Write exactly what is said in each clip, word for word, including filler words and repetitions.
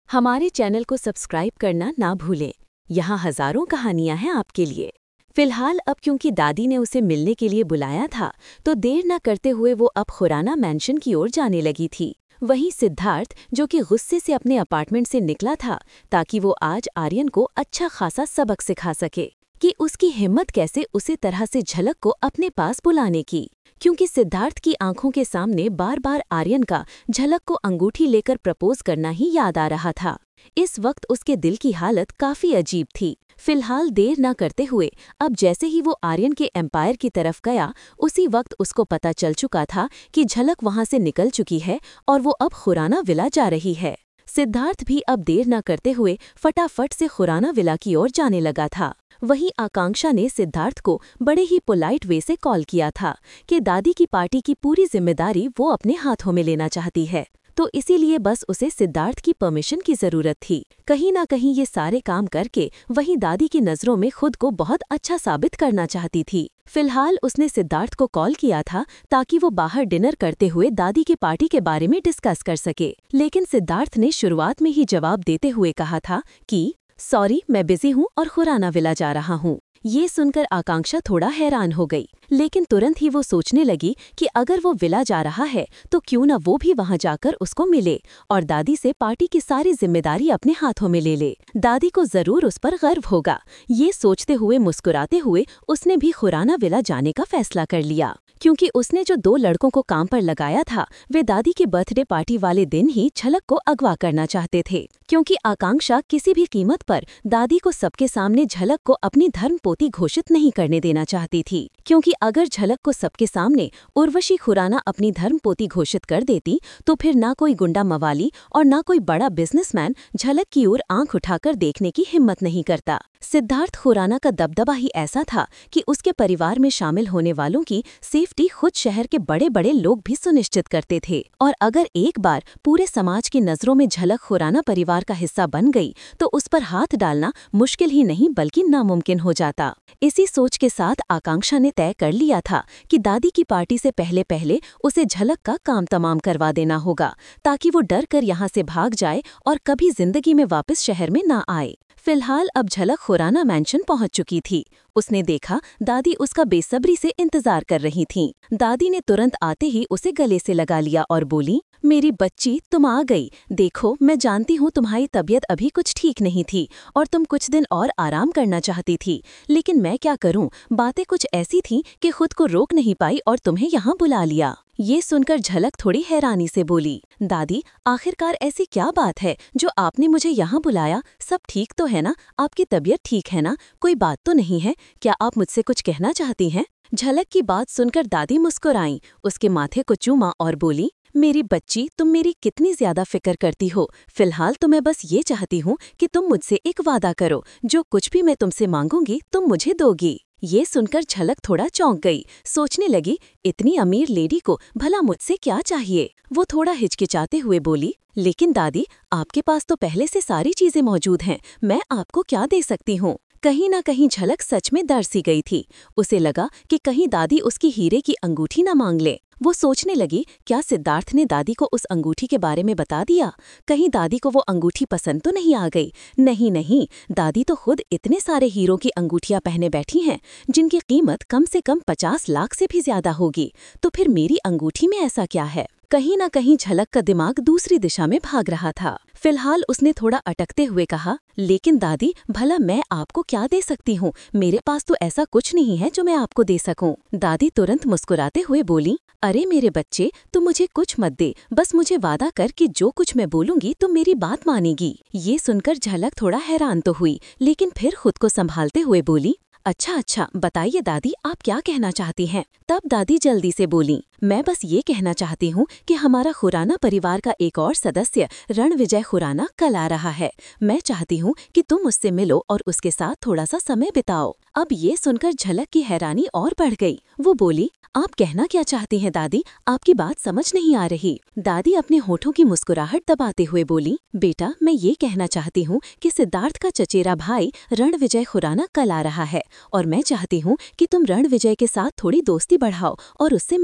हमारे चैनल को सब्सक्राइब करना ना भूलें। यहाँ हजारों कहानियां हैं आपके लिए। फिलहाल अब क्योंकि दादी ने उसे मिलने के लिए बुलाया था, तो देर न करते हुए वो अब खुराना मैंशन की ओर जाने लगी थी। वहीं सिद्धार्थ, जो कि गुस्से से अपने अपार्टमेंट से निकला था ताकि वो आज आर्यन को अच्छा खासा सबक सिखा सके कि उसकी हिम्मत कैसे उसी तरह से झलक को अपने पास बुलाने की, क्योंकि सिद्धार्थ की आंखों के सामने बार बार आर्यन का झलक को अंगूठी लेकर प्रपोज करना ही याद आ रहा था। इस वक्त उसके दिल की हालत काफी अजीब थी। फिलहाल देर न करते हुए अब जैसे ही वो आर्यन के एम्पायर की तरफ गया, उसी वक्त उसको पता चल चुका था कि झलक वहां से निकल चुकी है और वो अब खुराना विला जा रही है। सिद्धार्थ भी अब देर न करते हुए फटाफट से खुराना विला की ओर जाने लगा था। वहीं आकांक्षा ने सिद्धार्थ को बड़े ही पोलाइट वे से कॉल किया था कि दादी की पार्टी की पूरी जिम्मेदारी वो अपने हाथों में लेना चाहती है, तो इसीलिए बस उसे सिद्धार्थ की परमिशन की जरूरत थी। कहीं ना कहीं ये सारे काम करके वहीं दादी की नज़रों में खुद को बहुत अच्छा साबित करना चाहती थी। फिलहाल उसने सिद्धार्थ को कॉल किया था ताकि वो बाहर डिनर करते हुए दादी के पार्टी के बारे में डिस्कस कर सके, लेकिन सिद्धार्थ ने शुरुआत में ही जवाब देते हुए कहा था कि सॉरी, मैं बिजी हूँ और खुराना विला जा रहा हूँ। ये सुनकर आकांक्षा थोड़ा हैरान हो गई, लेकिन तुरंत ही वो सोचने लगी कि अगर वो विला जा रहा है तो क्यों न वो भी वहां जाकर उसको मिले और दादी से पार्टी की सारी जिम्मेदारी अपने हाथों में ले ले। दादी को जरूर उस पर गर्व होगा। ये सोचते हुए मुस्कुराते हुए उसने भी खुराना विला जाने का फैसला कर लिया, क्योंकि उसने जो दो लड़कों को काम पर लगाया था वे दादी के बर्थडे पार्टी वाले दिन ही झलक को अगवा करना चाहते थे, क्योंकि आकांक्षा किसी भी कीमत पर दादी को सबके सामने झलक को अपनी धर्मपोती घोषित नहीं करने देना चाहती थी। क्योंकि अगर झलक को सबके सामने उर्वशी खुराना अपनी धर्मपोती घोषित कर देती तो फिर ना कोई गुंडा मवाली और ना कोई बड़ा बिजनेसमैन झलक की ओर आंख उठाकर देखने की हिम्मत नहीं करता। सिद्धार्थ खुराना का दबदबा ही ऐसा था कि उसके परिवार में शामिल होने वालों की सेफ्टी खुद शहर के बड़े बड़े लोग भी सुनिश्चित करते थे, और अगर एक बार पूरे समाज की नजरों में झलक खुराना परिवार का हिस्सा बन गई तो उस पर हाथ डालना मुश्किल ही नहीं बल्कि नामुमकिन हो जाता। इसी सोच के साथ आकांक्षा ने तय कर लिया था कि दादी की पार्टी से पहले पहले उसे झलक का काम तमाम करवा देना होगा, ताकि वो डर कर यहाँ से भाग जाए और कभी जिंदगी में वापस शहर में ना आए। फिलहाल अब झलक खुराना मैंशन पहुंच चुकी थी। उसने देखा दादी उसका बेसब्री से इंतजार कर रही थीं। दादी ने तुरंत आते ही उसे गले से लगा लिया और बोली, मेरी बच्ची, तुम आ गई। देखो, मैं जानती हूँ तुम्हारी तबीयत अभी कुछ ठीक नहीं थी और तुम कुछ दिन और आराम करना चाहती थी, लेकिन मैं क्या करूँ, बातें कुछ ऐसी थीं कि खुद को रोक नहीं पाई और तुम्हें यहाँ बुला लिया। ये सुनकर झलक थोड़ी हैरानी से बोली, दादी, आखिरकार ऐसी क्या बात है जो आपने मुझे यहाँ बुलाया? सब ठीक तो है ना? आपकी तबीयत ठीक है ना? कोई बात तो नहीं है? क्या आप मुझसे कुछ कहना चाहती हैं? झलक की बात सुनकर दादी मुस्कुराईं, उसके माथे को चूमा और बोली, मेरी बच्ची, तुम मेरी कितनी ज्यादा फिक्र करती हो। फिलहाल तो मैं बस ये चाहती हूँ कि तुम मुझसे एक वादा करो, जो कुछ भी मैं तुमसे मांगूंगी तुम मुझे दोगी। ये सुनकर झलक थोड़ा चौंक गई। सोचने लगी, इतनी अमीर लेडी को भला मुझसे क्या चाहिए। वो थोड़ा हिचकिचाते हुए बोली, लेकिन दादी, आपके पास तो पहले से सारी चीजें मौजूद हैं, मैं आपको क्या दे सकती हूँ? कहीं ना कहीं झलक सच में डर सी गई थी। उसे लगा कि कहीं दादी उसकी हीरे की अंगूठी न मांग ले। वो सोचने लगी, क्या सिद्धार्थ ने दादी को उस अंगूठी के बारे में बता दिया? कहीं दादी को वो अंगूठी पसंद तो नहीं आ गई? नहीं नहीं, दादी तो खुद इतने सारे हीरों की अंगूठियां पहने बैठी हैं जिनकी कीमत कम से कम पचास लाख से भी ज्यादा होगी। तो फिर मेरी अंगूठी में ऐसा क्या है? कहीं ना कहीं झलक का दिमाग दूसरी दिशा में भाग रहा था। फिलहाल उसने थोड़ा अटकते हुए कहा, लेकिन दादी, भला मैं आपको क्या दे सकती हूँ? मेरे पास तो ऐसा कुछ नहीं है जो मैं आपको दे सकूं। दादी तुरंत मुस्कुराते हुए बोली, अरे मेरे बच्चे, तुम मुझे कुछ मत दे, बस मुझे वादा कर कि जो कुछ मैं बोलूंगी तुम मेरी बात मानेगी। ये सुनकर झलक थोड़ा हैरान तो हुई, लेकिन फिर खुद को संभालते हुए बोली, अच्छा अच्छा, बताइए दादी, आप क्या कहना चाहती हैं? तब दादी जल्दी से बोली, मैं बस ये कहना चाहती हूँ कि हमारा खुराना परिवार का एक और सदस्य रणविजय खुराना कल आ रहा है। मैं चाहती हूँ कि तुम उससे मिलो और उसके साथ थोड़ा सा समय बिताओ। अब ये सुनकर झलक की हैरानी और बढ़ गई। वो बोली, आप कहना क्या चाहती हैं दादी? आपकी बात समझ नहीं आ रही। दादी अपने होठों की मुस्कुराहट दबाते हुए बोली, बेटा, मैं ये कहना चाहती हूँ कि सिद्धार्थ का चचेरा भाई रणविजय खुराना कल आ रहा है और मैं चाहती हूँ कि तुम रणविजय के साथ थोड़ी दोस्ती बढ़ाओ और उससे मिलो,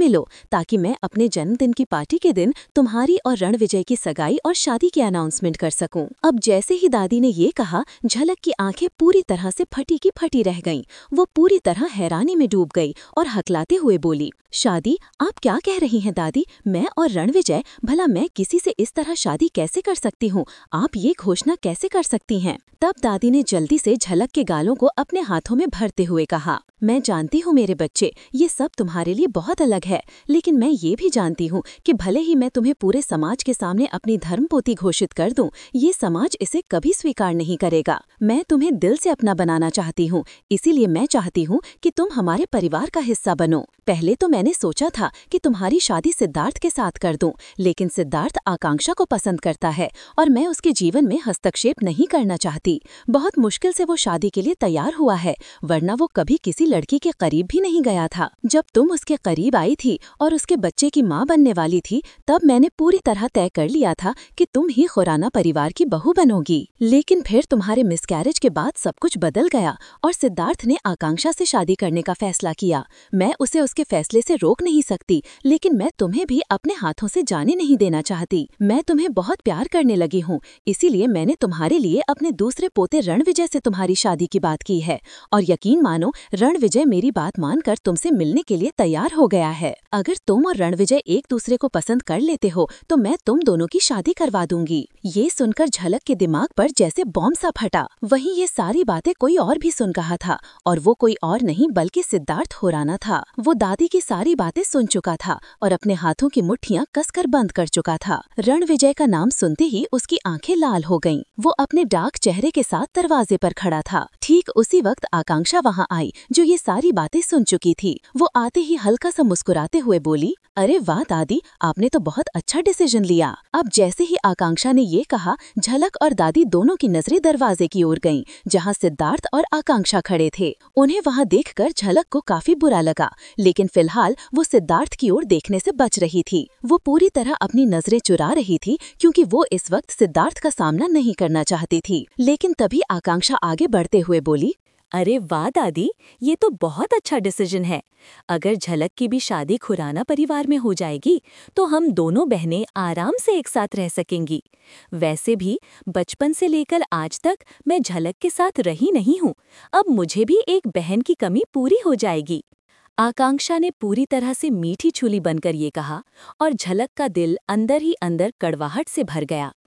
ताकि मैं अपने जन्मदिन की पार्टी के दिन तुम्हारी और रणविजय की सगाई और शादी की अनाउंसमेंट कर सकूं। अब जैसे ही दादी ने ये कहा, झलक की आंखें पूरी तरह से फटी की फटी रह गईं। वो पूरी तरह हैरानी में डूब गई और हकलाते हुए बोली, शादी? आप क्या कह रही हैं दादी? मैं और रणविजय? भला मैं किसी से इस तरह शादी कैसे कर सकती हूँ? आप ये घोषणा कैसे कर सकती हैं? तब दादी ने जल्दी से झलक के गालों को अपने हाथों में भरते हुए कहा, मैं जानती हूँ मेरे बच्चे, ये सब तुम्हारे लिए बहुत अलग है, लेकिन मैं ये भी जानती हूँ कि भले ही मैं तुम्हें पूरे समाज के सामने अपनी धर्मपोती घोषित कर दूं, ये समाज इसे कभी स्वीकार नहीं करेगा। मैं तुम्हें दिल से अपना बनाना चाहती हूँ, इसीलिए मैं चाहती हूँ कि तुम हमारे परिवार का हिस्सा बनो। पहले तो मैंने सोचा था कि तुम्हारी शादी सिद्धार्थ के साथ कर दूं, लेकिन सिद्धार्थ आकांक्षा को पसंद करता है और मैं उसके जीवन में हस्तक्षेप नहीं करना चाहती। बहुत मुश्किल से वो शादी के लिए तैयार हुआ है, वरना वो कभी किसी लड़की के करीब भी नहीं गया था। जब तुम उसके करीब आई थी और उसके बच्चे की माँ बनने वाली थी, तब मैंने पूरी तरह तय कर लिया था कि तुम ही खुराना परिवार की बहू बनोगी। लेकिन फिर तुम्हारे मिसकैरेज के बाद सब कुछ बदल गया और सिद्धार्थ ने आकांक्षा से शादी करने का फैसला किया। मैं उसे उसके फैसले से रोक नहीं सकती, लेकिन मैं तुम्हें भी अपने हाथों से जाने नहीं देना चाहती। मैं तुम्हें बहुत प्यार करने लगी हूँ, इसीलिए मैंने तुम्हारे लिए अपने दूसरे पोते रणविजय से तुम्हारी शादी की बात की है। और यकीन मानो, रणविजय मेरी बात मानकर तुमसे मिलने के लिए तैयार हो गया है। अगर तुम और रणविजय एक दूसरे को पसंद कर लेते हो तो मैं तुम दोनों की शादी करवा दूंगी। ये सुनकर झलक के दिमाग पर जैसे बॉम्ब सा फटा। वहीं ये सारी बातें कोई और भी सुन रहा था, और वो कोई और नहीं बल्कि सिद्धार्थ खुराना था। वो दादी की सारी बातें सुन चुका था और अपने हाथों की मुट्ठियां कसकर बंद कर चुका था। रणविजय का नाम सुनते ही उसकी आंखें लाल हो गईं। वो अपने डार्क चेहरे के साथ दरवाजे पर खड़ा था। ठीक उसी वक्त आकांक्षा वहां आई, जो ये सारी बातें सुन चुकी थी। वो आते ही हल्का सा मुस्कुराते हुए बोली, अरे वाह दादी, आपने तो बहुत अच्छा डिसीजन लिया। अब जैसे ही आकांक्षा ने ये कहा, झलक और दादी दोनों की नजरें दरवाजे की ओर गईं, जहां सिद्धार्थ और आकांक्षा खड़े थे। उन्हें वहां देखकर झलक को काफी बुरा लगा, लेकिन फिलहाल वो सिद्धार्थ की ओर देखने से बच रही थी। वो पूरी तरह अपनी नजरें चुरा रही थी, क्योंकि वो इस वक्त सिद्धार्थ का सामना नहीं करना चाहती थी। लेकिन तभी आकांक्षा आगे बढ़ते हुए बोली, अरे वाह दादी, ये तो बहुत अच्छा डिसीजन है। अगर झलक की भी शादी खुराना परिवार में हो जाएगी तो हम दोनों बहनें आराम से एक साथ रह सकेंगी। वैसे भी बचपन से लेकर आज तक मैं झलक के साथ रही नहीं हूँ, अब मुझे भी एक बहन की कमी पूरी हो जाएगी। आकांक्षा ने पूरी तरह से मीठी छुली बनकर ये कहा और झलक का दिल अंदर ही अंदर कड़वाहट से भर गया।